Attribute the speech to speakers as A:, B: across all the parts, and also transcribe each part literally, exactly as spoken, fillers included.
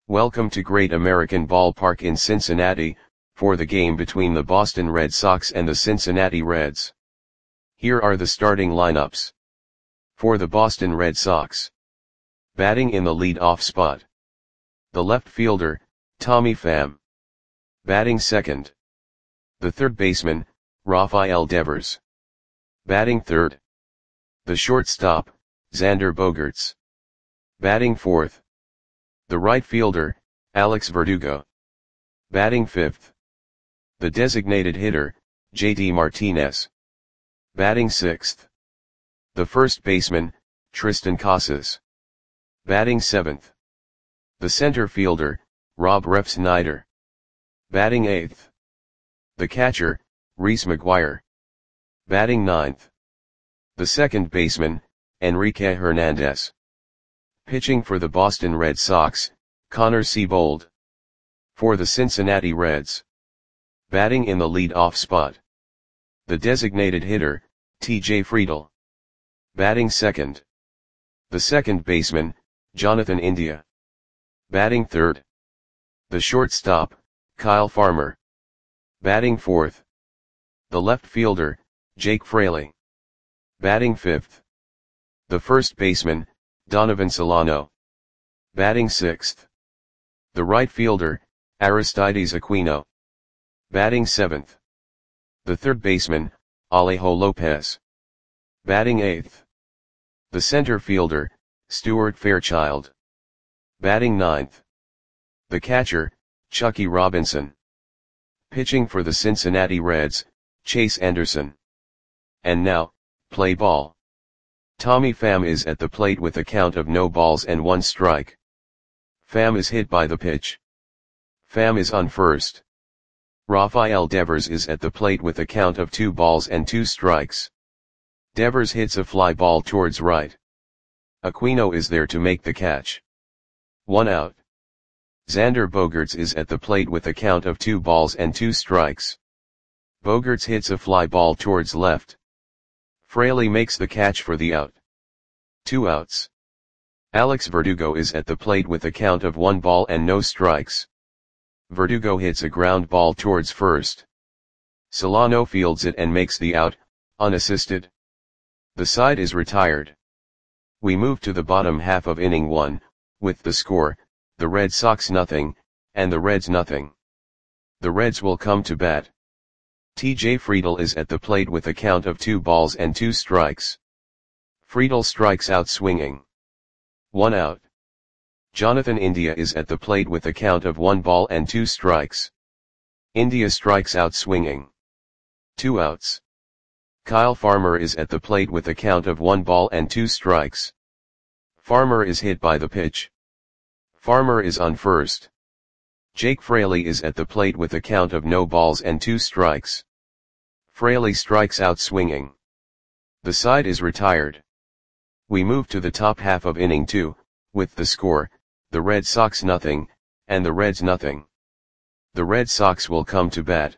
A: Welcome to Great American Ballpark in Cincinnati, for the game between the Boston Red Sox and the Cincinnati Reds. Here are the starting lineups. For the Boston Red Sox. Batting in the lead-off spot. The left fielder, Tommy Pham. Batting second. The third baseman, Rafael Devers. Batting third. The shortstop, Xander Bogaerts. Batting fourth. The right fielder, Alex Verdugo. Batting fifth. The designated hitter, J D Martinez. Batting sixth. The first baseman, Triston Casas. Batting seventh. The center fielder, Rob Refsnyder. Batting eighth. The catcher, Reese McGuire. Batting ninth. The second baseman, Enrique Hernandez. Pitching for the Boston Red Sox, Connor Seabold. For the Cincinnati Reds. Batting in the lead-off spot. The designated hitter, T J Friedl. Batting second. The second baseman, Jonathan India. Batting third. The shortstop, Kyle Farmer. Batting fourth. The left fielder, Jake Fraley. Batting fifth. The first baseman, Donovan Solano. Batting sixth. The right fielder, Aristides Aquino. Batting seventh. The third baseman, Alejo Lopez. Batting eighth. The center fielder, Stuart Fairchild. Batting ninth. The catcher, Chucky Robinson. Pitching for the Cincinnati Reds, Chase Anderson. And now, play ball. Tommy Pham is at the plate with a count of no balls and one strike. Pham is hit by the pitch. Pham is on first. Rafael Devers is at the plate with a count of two balls and two strikes. Devers hits a fly ball towards right. Aquino is there to make the catch. One out. Xander Bogaerts is at the plate with a count of two balls and two strikes. Bogaerts hits a fly ball towards left. Fraley makes the catch for the out. Two outs. Alex Verdugo is at the plate with a count of one ball and no strikes. Verdugo hits a ground ball towards first. Solano fields it and makes the out, unassisted. The side is retired. We move to the bottom half of inning one, with the score, the Red Sox nothing, and the Reds nothing. The Reds will come to bat. T J Friedl is at the plate with a count of two balls and two strikes. Friedl strikes out swinging. One out. Jonathan India is at the plate with a count of one ball and two strikes. India strikes out swinging. Two outs. Kyle Farmer is at the plate with a count of one ball and two strikes. Farmer is hit by the pitch. Farmer is on first. Jake Fraley is at the plate with a count of no balls and two strikes. Fraley strikes out swinging. The side is retired. We move to the top half of inning two, with the score, the Red Sox nothing, and the Reds nothing. The Red Sox will come to bat.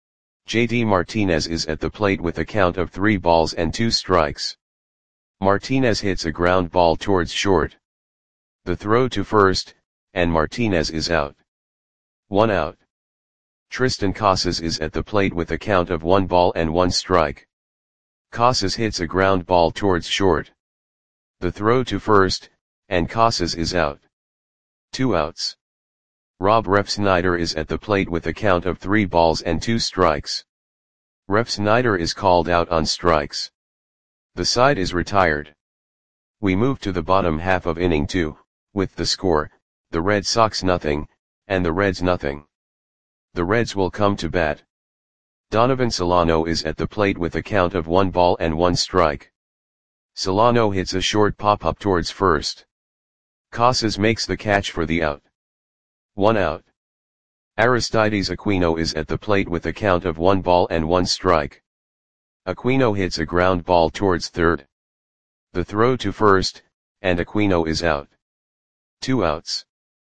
A: J D Martinez is at the plate with a count of three balls and two strikes. Martinez hits a ground ball towards short. The throw to first, and Martinez is out. One out. Triston Casas is at the plate with a count of one ball and one strike. Casas hits a ground ball towards short. The throw to first, and Casas is out. Two outs. Rob Refsnyder is at the plate with a count of three balls and two strikes. Refsnyder is called out on strikes. The side is retired. We move to the bottom half of inning two, with the score, the Red Sox nothing, and the Reds nothing. The Reds will come to bat. Donovan Solano is at the plate with a count of one ball and one strike. Solano hits a short pop-up towards first. Casas makes the catch for the out. One out. Aristides Aquino is at the plate with a count of one ball and one strike. Aquino hits a ground ball towards third. The throw to first, and Aquino is out. Two outs.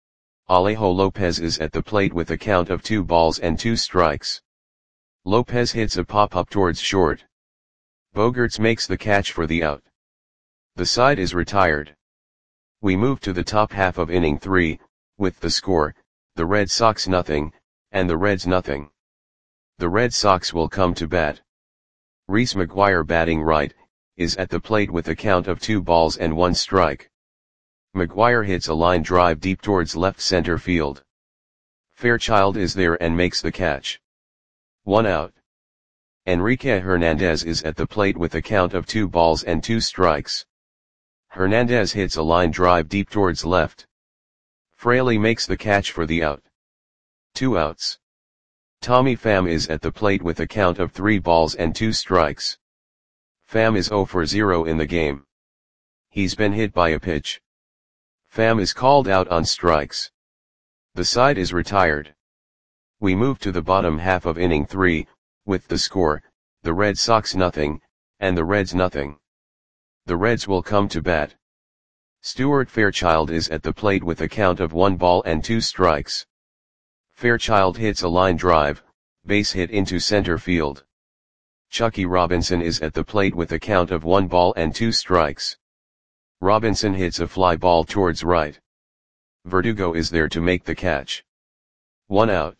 A: Alejo Lopez is at the plate with a count of two balls and two strikes. Lopez hits a pop-up towards short. Bogaerts makes the catch for the out. The side is retired. We move to the top half of inning three, with the score, the Red Sox nothing, and the Reds nothing. The Red Sox will come to bat. Reese McGuire batting right, is at the plate with a count of two balls and one strike. McGuire hits a line drive deep towards left center field. Fairchild is there and makes the catch. One out. Enrique Hernandez is at the plate with a count of two balls and two strikes. Hernandez hits a line drive deep towards left. Fraley makes the catch for the out. Two outs. Tommy Pham is at the plate with a count of three balls and two strikes. Pham is zero for zero in the game. He's been hit by a pitch. Pham is called out on strikes. The side is retired. We move to the bottom half of inning three, with the score, the Red Sox nothing, and the Reds nothing. The Reds will come to bat. Stuart Fairchild is at the plate with a count of one ball and two strikes. Fairchild hits a line drive, base hit into center field. Chucky Robinson is at the plate with a count of one ball and two strikes. Robinson hits a fly ball towards right. Verdugo is there to make the catch. One out.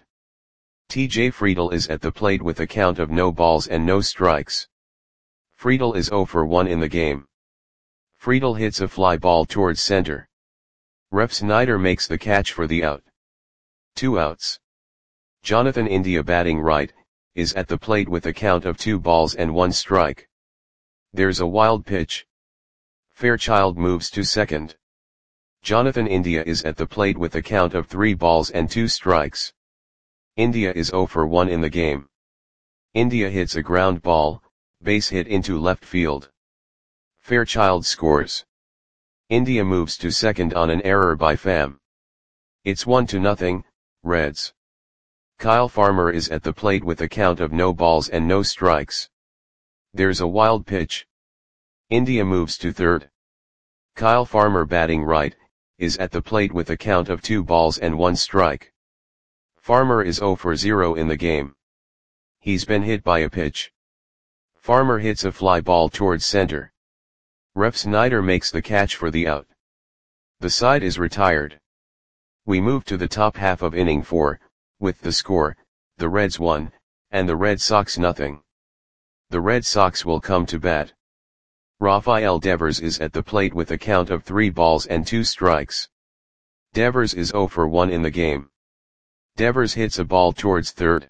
A: T J Friedl is at the plate with a count of no balls and no strikes. Friedl is zero for one in the game. Friedl hits a fly ball towards center. Ref Snyder makes the catch for the out. Two outs. Jonathan India batting right, is at the plate with a count of two balls and one strike. There's a wild pitch. Fairchild moves to second. Jonathan India is at the plate with a count of three balls and two strikes. India is zero for one in the game. India hits a ground ball, base hit into left field. Fairchild scores. India moves to second on an error by Pham. It's one to nothing, Reds. Kyle Farmer is at the plate with a count of no balls and no strikes. There's a wild pitch. India moves to third. Kyle Farmer batting right, is at the plate with a count of two balls and one strike. Farmer is zero for zero in the game. He's been hit by a pitch. Farmer hits a fly ball towards center. Ref Snyder makes the catch for the out. The side is retired. We move to the top half of inning four, with the score, the Reds one, and the Red Sox nothing. The Red Sox will come to bat. Rafael Devers is at the plate with a count of three balls and two strikes. Devers is zero for one in the game. Devers hits a ball towards third.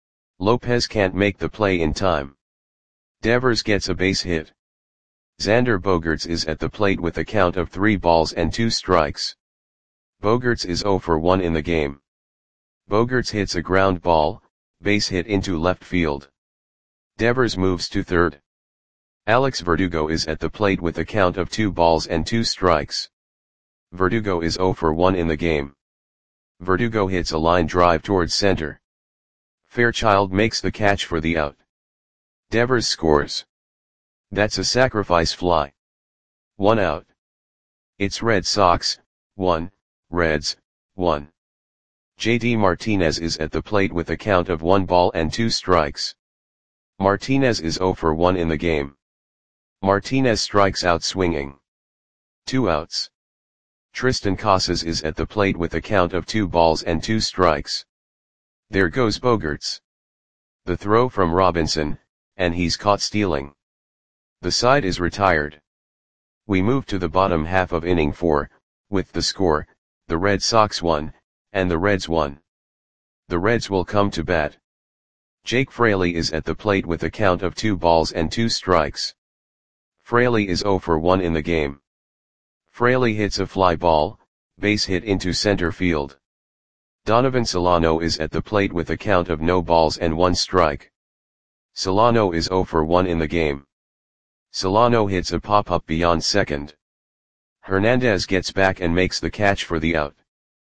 A: Lopez can't make the play in time. Devers gets a base hit. Xander Bogaerts is at the plate with a count of three balls and two strikes. Bogaerts is zero for one in the game. Bogaerts hits a ground ball, base hit into left field. Devers moves to third. Alex Verdugo is at the plate with a count of two balls and two strikes. Verdugo is zero for one in the game. Verdugo hits a line drive towards center. Fairchild makes the catch for the out. Devers scores. That's a sacrifice fly. One out. It's Red Sox, one, Reds, one. J D Martinez is at the plate with a count of one ball and two strikes. Martinez is zero for one in the game. Martinez strikes out swinging. Two outs. Tristan Casas is at the plate with a count of two balls and two strikes. There goes Bogaerts. The throw from Robinson, and he's caught stealing. The side is retired. We move to the bottom half of inning four, with the score, the Red Sox one, and the Reds one. The Reds will come to bat. Jake Fraley is at the plate with a count of two balls and two strikes. Fraley is zero for one in the game. Fraley hits a fly ball, base hit into center field. Donovan Solano is at the plate with a count of no balls and one strike. Solano is zero for one in the game. Solano hits a pop-up beyond second. Hernandez gets back and makes the catch for the out.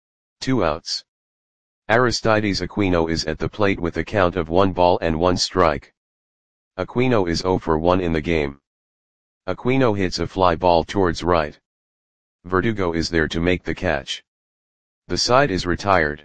A: Two outs. Aristides Aquino is at the plate with a count of one ball and one strike. Aquino is zero for one in the game. Aquino hits a fly ball towards right. Verdugo is there to make the catch. The side is retired.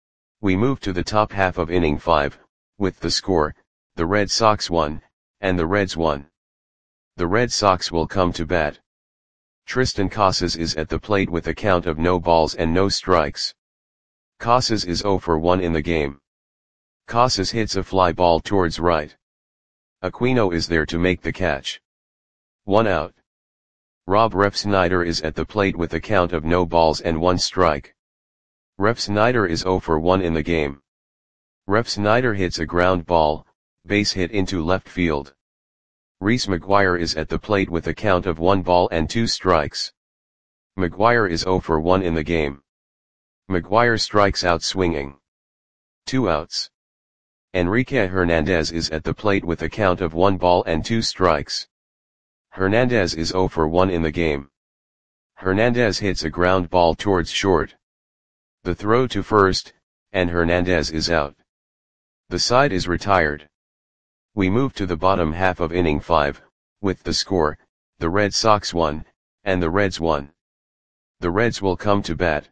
A: We move to the top half of inning five, with the score, the Red Sox one, and the Reds one. The Red Sox will come to bat. Tristan Casas is at the plate with a count of no balls and no strikes. Casas is zero for one in the game. Casas hits a fly ball towards right. Aquino is there to make the catch. One out. Rob Refsnyder is at the plate with a count of no balls and one strike. Refsnyder is zero for one in the game. Refsnyder hits a ground ball, base hit into left field. Reese McGuire is at the plate with a count of one ball and two strikes. McGuire is zero for one in the game. McGuire strikes out swinging. Two outs. Enrique Hernandez is at the plate with a count of one ball and two strikes. Hernandez is zero for one in the game. Hernandez hits a ground ball towards short. The throw to first, and Hernandez is out. The side is retired. We move to the bottom half of inning five, with the score, the Red Sox won, and the Reds won. The Reds will come to bat.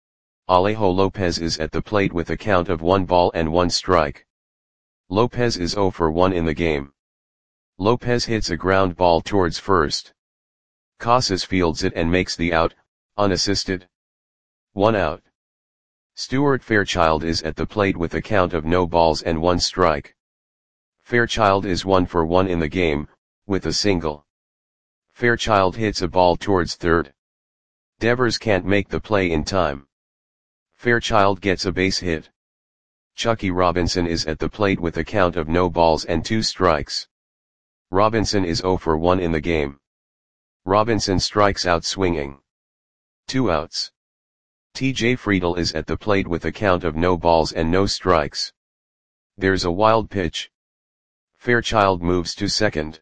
A: Alejo Lopez is at the plate with a count of one ball and one strike. Lopez is zero for one in the game. Lopez hits a ground ball towards first. Casas fields it and makes the out, unassisted. One out. Stuart Fairchild is at the plate with a count of no balls and one strike. Fairchild is one for one in the game, with a single. Fairchild hits a ball towards third. Devers can't make the play in time. Fairchild gets a base hit. Chucky Robinson is at the plate with a count of no balls and two strikes. Robinson is zero for one in the game. Robinson strikes out swinging. Two outs. T J Friedl is at the plate with a count of no balls and no strikes. There's a wild pitch. Fairchild moves to second.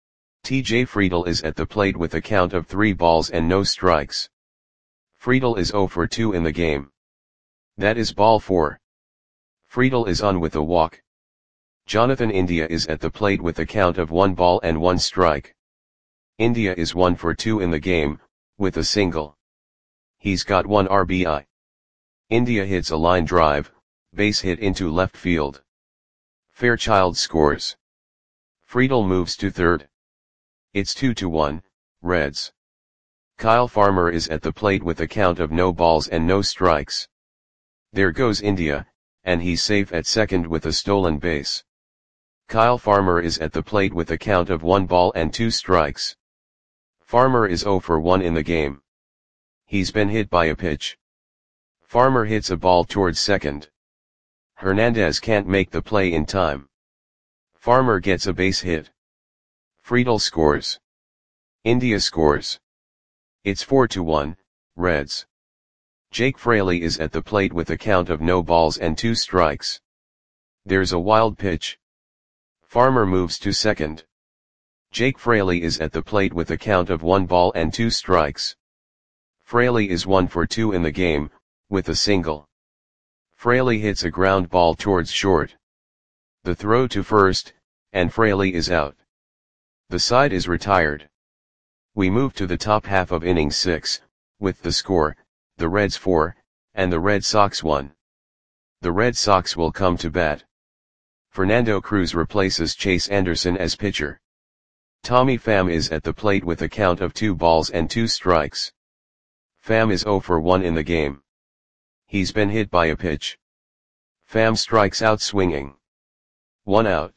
A: T J Friedl is at the plate with a count of three balls and no strikes. Friedl is zero for two in the game. That is ball four. Friedl is on with a walk. Jonathan India is at the plate with a count of one ball and one strike. India is one for two in the game, with a single. He's got one R B I. India hits a line drive, base hit into left field. Fairchild scores. Friedl moves to third. It's two to one, Reds. Kyle Farmer is at the plate with a count of no balls and no strikes. There goes India, and he's safe at second with a stolen base. Kyle Farmer is at the plate with a count of one ball and two strikes. Farmer is zero for one in the game. He's been hit by a pitch. Farmer hits a ball towards second. Hernandez can't make the play in time. Farmer gets a base hit. Friedl scores. India scores. It's four to one, Reds. Jake Fraley is at the plate with a count of no balls and two strikes. There's a wild pitch. Farmer moves to second. Jake Fraley is at the plate with a count of one ball and two strikes. Fraley is one for two in the game, with a single. Fraley hits a ground ball towards short. The throw to first, and Fraley is out. The side is retired. We move to the top half of inning six, with the score, the Reds four, and the Red Sox one. The Red Sox will come to bat. Fernando Cruz replaces Chase Anderson as pitcher. Tommy Pham is at the plate with a count of two balls and two strikes. Pham is zero for one in the game. He's been hit by a pitch. Pham strikes out swinging. One out.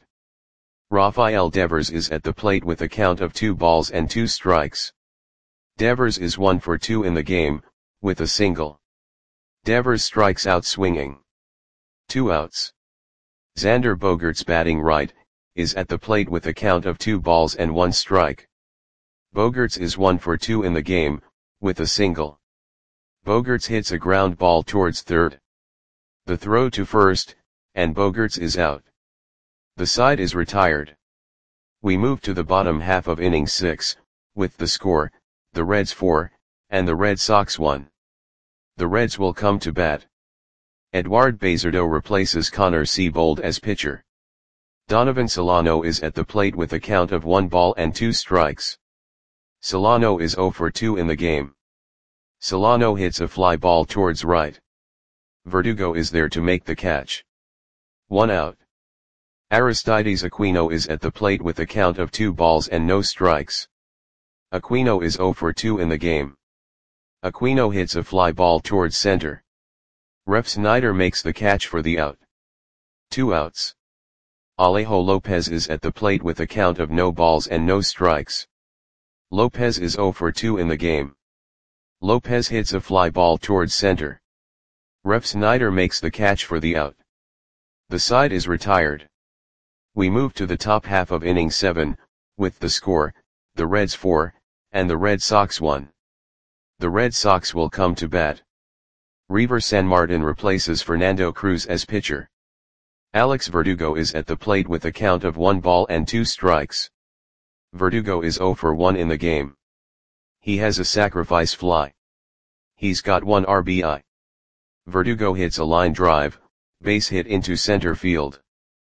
A: Rafael Devers is at the plate with a count of two balls and two strikes. Devers is one for two in the game, with a single. Devers strikes out swinging. Two outs. Xander Bogaerts, batting right, is at the plate with a count of two balls and one strike. Bogaerts is one for two in the game, with a single. Bogaerts hits a ground ball towards third. The throw to first, and Bogaerts is out. The side is retired. We move to the bottom half of inning six, with the score, the Reds four, and the Red Sox one. The Reds will come to bat. Eduard Bazardo replaces Connor Seabold as pitcher. Donovan Solano is at the plate with a count of one ball and two strikes. Solano is zero for two in the game. Solano hits a fly ball towards right. Verdugo is there to make the catch. One out. Aristides Aquino is at the plate with a count of two balls and no strikes. Aquino is zero for two in the game. Aquino hits a fly ball towards center. Ref Snyder makes the catch for the out. Two outs. Alejo Lopez is at the plate with a count of no balls and no strikes. Lopez is zero for two in the game. Lopez hits a fly ball towards center. Ref Snyder makes the catch for the out. The side is retired. We move to the top half of inning seven, with the score, the Reds four, and the Red Sox one. The Red Sox will come to bat. Reiver Sanmartin replaces Fernando Cruz as pitcher. Alex Verdugo is at the plate with a count of one ball and two strikes. Verdugo is zero for one in the game. He has a sacrifice fly. He's got one R B I. Verdugo hits a line drive, base hit into center field.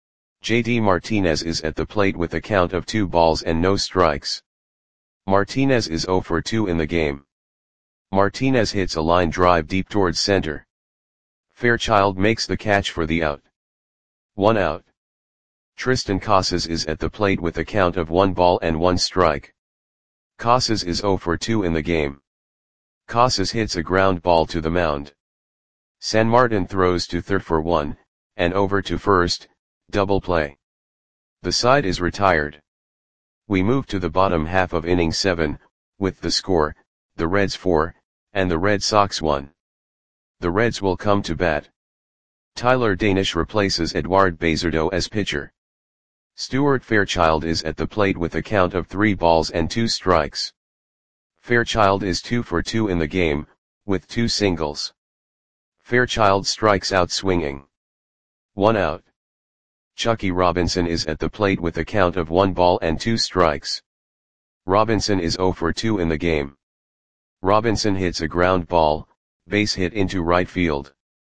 A: J D Martinez is at the plate with a count of two balls and no strikes. Martinez is zero for two in the game. Martinez hits a line drive deep towards center. Fairchild makes the catch for the out. One out. Tristan Casas is at the plate with a count of one ball and one strike. Casas is zero for two in the game. Casas hits a ground ball to the mound. Sanmartin throws to third for one, and over to first, double play. The side is retired. We move to the bottom half of inning seven, with the score, the Reds four, and the Red Sox one. The Reds will come to bat. Tyler Danish replaces Eduard Bazardo as pitcher. Stuart Fairchild is at the plate with a count of three balls and two strikes. Fairchild is two for two in the game, with two singles. Fairchild strikes out swinging. One out. Chucky Robinson is at the plate with a count of one ball and two strikes. Robinson is zero for two in the game. Robinson hits a ground ball, base hit into right field.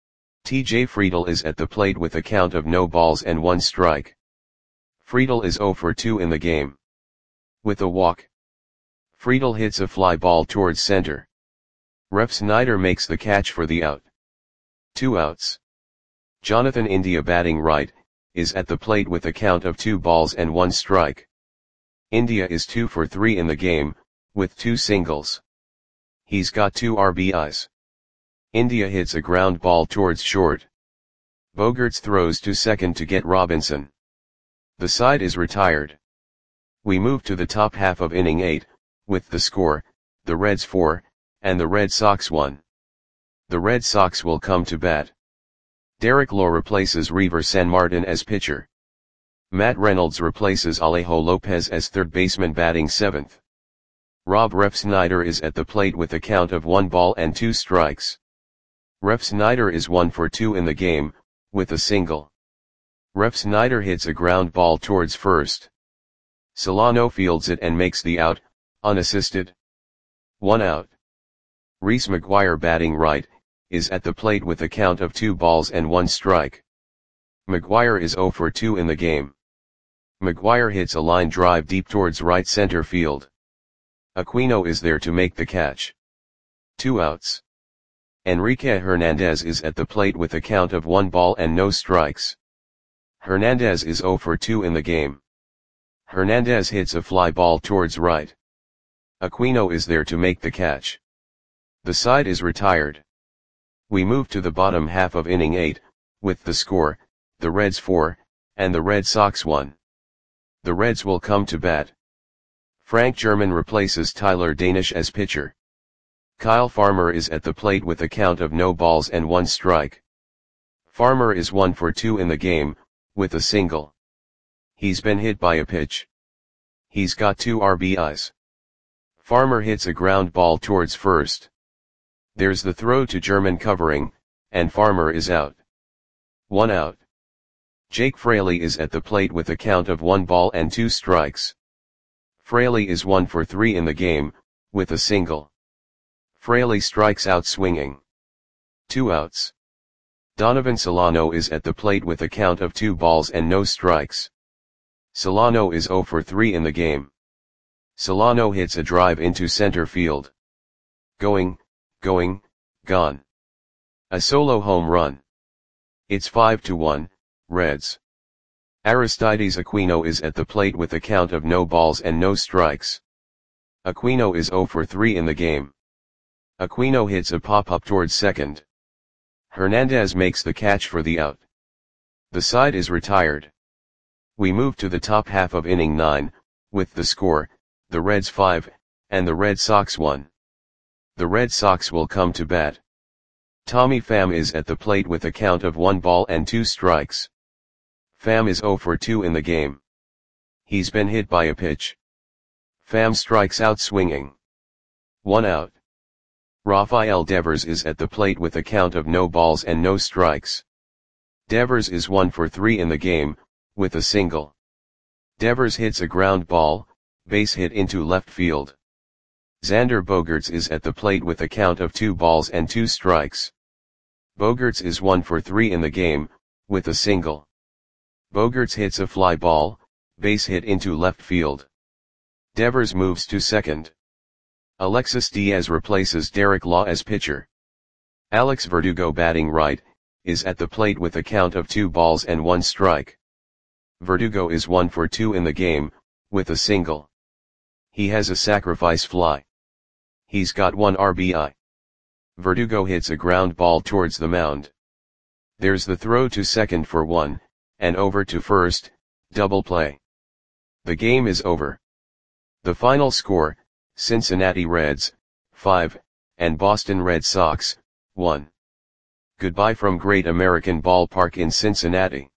A: T J Friedl is at the plate with a count of no balls and one strike. Friedl is zero for two in the game. With a walk. Friedl hits a fly ball towards center. Ref Snyder makes the catch for the out. Two outs. Jonathan India, batting right, is at the plate with a count of two balls and one strike. India is two for three in the game, with two singles. He's got two R B Is. India hits a ground ball towards short. Bogaerts throws to second to get Robinson. The side is retired. We move to the top half of inning eight, with the score, the Reds four, and the Red Sox one. The Red Sox will come to bat. Derek Lowe replaces Reiver Sanmartin as pitcher. Matt Reynolds replaces Alejo Lopez as third baseman, batting seventh. Rob Ref Snyder is at the plate with a count of one ball and two strikes. Ref Snyder is one for two in the game, with a single. Ref Snyder hits a ground ball towards first. Solano fields it and makes the out, unassisted. One out. Reese McGuire, batting right, is at the plate with a count of two balls and one strike. McGuire is zero for two in the game. McGuire hits a line drive deep towards right center field. Aquino is there to make the catch. Two outs. Enrique Hernandez is at the plate with a count of one ball and no strikes. Hernandez is zero for two in the game. Hernandez hits a fly ball towards right. Aquino is there to make the catch. The side is retired. We move to the bottom half of inning eight, with the score, the Reds four, and the Red Sox one. The Reds will come to bat. Frank German replaces Tyler Danish as pitcher. Kyle Farmer is at the plate with a count of no balls and one strike. Farmer is one for two in the game, with a single. He's been hit by a pitch. He's got two R B Is. Farmer hits a ground ball towards first. There's the throw to German covering, and Farmer is out. One out. Jake Fraley is at the plate with a count of one ball and two strikes. Fraley is one for three in the game, with a single. Fraley strikes out swinging. Two outs. Donovan Solano is at the plate with a count of two balls and no strikes. Solano is zero for three in the game. Solano hits a drive into center field. Going, going, gone. A solo home run. It's five to one, Reds. Aristides Aquino is at the plate with a count of no balls and no strikes. Aquino is zero for three in the game. Aquino hits a pop-up towards second. Hernandez makes the catch for the out. The side is retired. We move to the top half of inning nine, with the score, the Reds five, and the Red Sox one. The Red Sox will come to bat. Tommy Pham is at the plate with a count of one ball and two strikes. Pham is zero for two in the game. He's been hit by a pitch. Pham strikes out swinging. One out. Rafael Devers is at the plate with a count of no balls and no strikes. Devers is one for three in the game, with a single. Devers hits a ground ball, base hit into left field. Xander Bogaerts is at the plate with a count of two balls and two strikes. Bogaerts is one for three in the game, with a single. Bogaerts hits a fly ball, base hit into left field. Devers moves to second. Alexis Diaz replaces Derek Law as pitcher. Alex Verdugo, batting right, is at the plate with a count of two balls and one strike. Verdugo is one for two in the game, with a single. He has a sacrifice fly. He's got one R B I. Verdugo hits a ground ball towards the mound. There's the throw to second for one, and over to first, double play. The game is over. The final score, Cincinnati Reds, five, and Boston Red Sox, one. Goodbye from Great American Ballpark in Cincinnati.